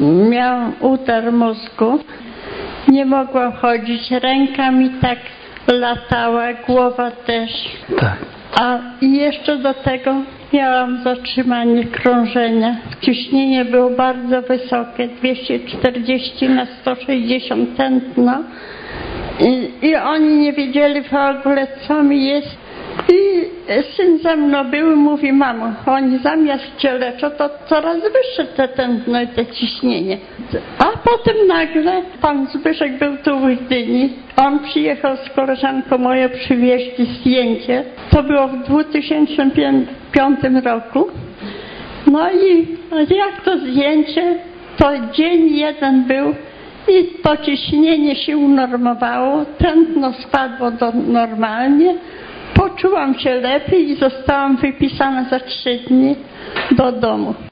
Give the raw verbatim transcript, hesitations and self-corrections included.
miałam udar mózgu. Nie mogłam chodzić, ręka mi tak latała, głowa też. Tak. A jeszcze do tego miałam zatrzymanie krążenia. Ciśnienie było bardzo wysokie, dwieście czterdzieści na sto sześćdziesiąt tętno. I, I oni nie wiedzieli w ogóle, co mi jest. I syn ze mną był i mówi: mamo, oni zamiast cię leczą, to coraz wyższe te tętno i te ciśnienie. A potem nagle pan Zbyszek był tu w Gdyni. On przyjechał z koleżanką moją, przywieźli zdjęcie. To było w dwa tysiące piątym roku. No i jak to zdjęcie, to dzień jeden był i to ciśnienie się unormowało, tętno spadło do normalnie. Poczułam się lepiej i zostałam wypisana za trzy dni do domu.